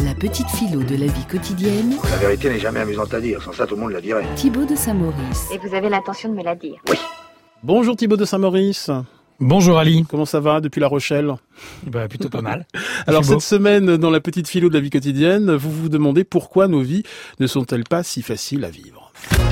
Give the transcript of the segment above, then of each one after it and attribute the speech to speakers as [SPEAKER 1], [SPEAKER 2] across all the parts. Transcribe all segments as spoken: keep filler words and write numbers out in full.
[SPEAKER 1] La petite philo de la vie quotidienne.
[SPEAKER 2] La vérité n'est jamais amusante à dire, sans ça tout le monde la dirait.
[SPEAKER 1] Thibaut de Saint-Maurice.
[SPEAKER 3] Et vous avez l'intention de me la dire?
[SPEAKER 2] Oui.
[SPEAKER 4] Bonjour Thibaut de Saint-Maurice.
[SPEAKER 5] Bonjour Ali.
[SPEAKER 4] Comment ça va depuis La Rochelle?
[SPEAKER 5] Bah plutôt pas mal.
[SPEAKER 4] Alors cette semaine, dans la petite philo de la vie quotidienne, vous vous demandez pourquoi nos vies ne sont-elles pas si faciles à vivre.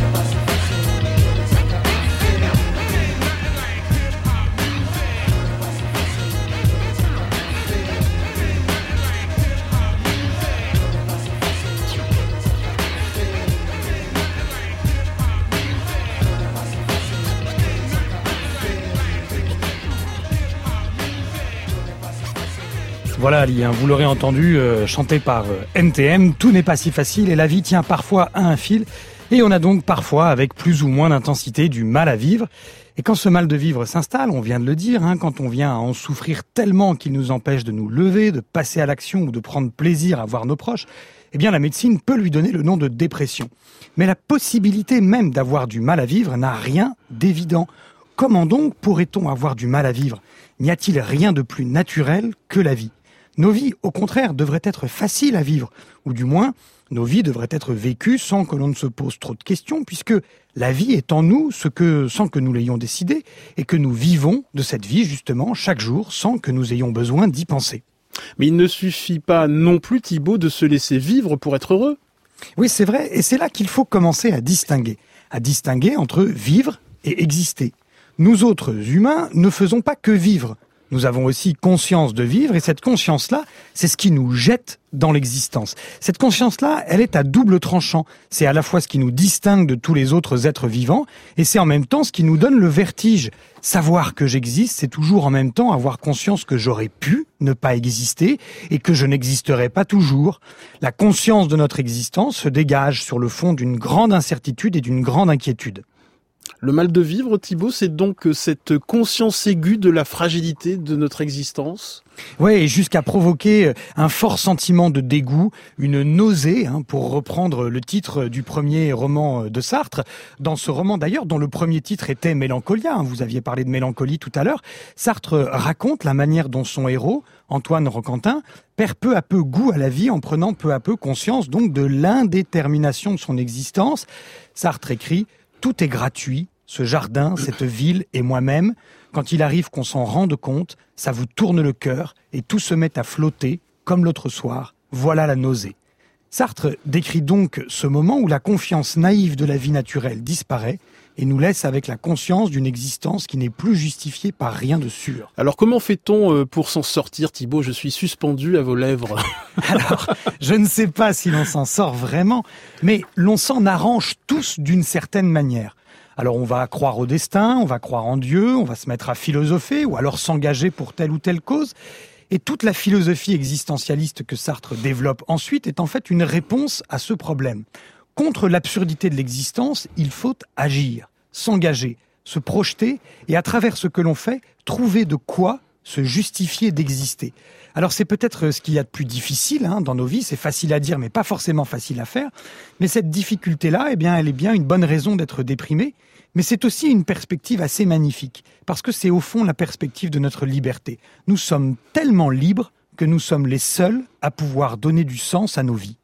[SPEAKER 5] Voilà Ali, hein, vous l'aurez entendu, euh, chanté par euh, N T M, tout n'est pas si facile et la vie tient parfois à un fil. Et on a donc parfois, avec plus ou moins d'intensité, du mal à vivre. Et quand ce mal de vivre s'installe, on vient de le dire, hein, quand on vient à en souffrir tellement qu'il nous empêche de nous lever, de passer à l'action ou de prendre plaisir à voir nos proches, eh bien la médecine peut lui donner le nom de dépression. Mais la possibilité même d'avoir du mal à vivre n'a rien d'évident. Comment donc pourrait-on avoir du mal à vivre? N'y a-t-il rien de plus naturel que la vie? Nos vies, au contraire, devraient être faciles à vivre, ou du moins, nos vies devraient être vécues sans que l'on ne se pose trop de questions, puisque la vie est en nous ce que, sans que nous l'ayons décidé, et que nous vivons de cette vie, justement, chaque jour, sans que nous ayons besoin d'y penser.
[SPEAKER 4] Mais il ne suffit pas non plus, Thibaut, de se laisser vivre pour être heureux.
[SPEAKER 5] Oui, c'est vrai, et c'est là qu'il faut commencer à distinguer, à distinguer entre vivre et exister. Nous autres humains ne faisons pas que vivre. Nous avons aussi conscience de vivre et cette conscience-là, c'est ce qui nous jette dans l'existence. Cette conscience-là, elle est à double tranchant. C'est à la fois ce qui nous distingue de tous les autres êtres vivants et c'est en même temps ce qui nous donne le vertige. Savoir que j'existe, c'est toujours en même temps avoir conscience que j'aurais pu ne pas exister et que je n'existerai pas toujours. La conscience de notre existence se dégage sur le fond d'une grande incertitude et d'une grande inquiétude.
[SPEAKER 4] Le mal de vivre, Thibaut, c'est donc cette conscience aiguë de la fragilité de notre existence.
[SPEAKER 5] Oui, et jusqu'à provoquer un fort sentiment de dégoût, une nausée, hein, pour reprendre le titre du premier roman de Sartre. Dans ce roman d'ailleurs, dont le premier titre était Mélancolia, hein, vous aviez parlé de mélancolie tout à l'heure, Sartre raconte la manière dont son héros, Antoine Roquentin, perd peu à peu goût à la vie en prenant peu à peu conscience donc de l'indétermination de son existence. Sartre écrit « Tout est gratuit. Ce jardin, cette ville et moi-même, quand il arrive qu'on s'en rende compte, ça vous tourne le cœur et tout se met à flotter, comme l'autre soir. Voilà la nausée. » Sartre décrit donc ce moment où la confiance naïve de la vie naturelle disparaît et nous laisse avec la conscience d'une existence qui n'est plus justifiée par rien de sûr.
[SPEAKER 4] Alors comment fait-on pour s'en sortir, Thibaut? Je suis suspendu à vos lèvres.
[SPEAKER 5] Alors, je ne sais pas si l'on s'en sort vraiment, mais l'on s'en arrange tous d'une certaine manière. Alors on va croire au destin, on va croire en Dieu, on va se mettre à philosopher ou alors s'engager pour telle ou telle cause. Et toute la philosophie existentialiste que Sartre développe ensuite est en fait une réponse à ce problème. Contre l'absurdité de l'existence, il faut agir, s'engager, se projeter et à travers ce que l'on fait, trouver de quoi se justifier d'exister. Alors c'est peut-être ce qu'il y a de plus difficile hein, dans nos vies, c'est facile à dire mais pas forcément facile à faire, mais cette difficulté-là, eh bien, elle est bien une bonne raison d'être déprimé, mais c'est aussi une perspective assez magnifique, parce que c'est au fond la perspective de notre liberté. Nous sommes tellement libres que nous sommes les seuls à pouvoir donner du sens à nos vies.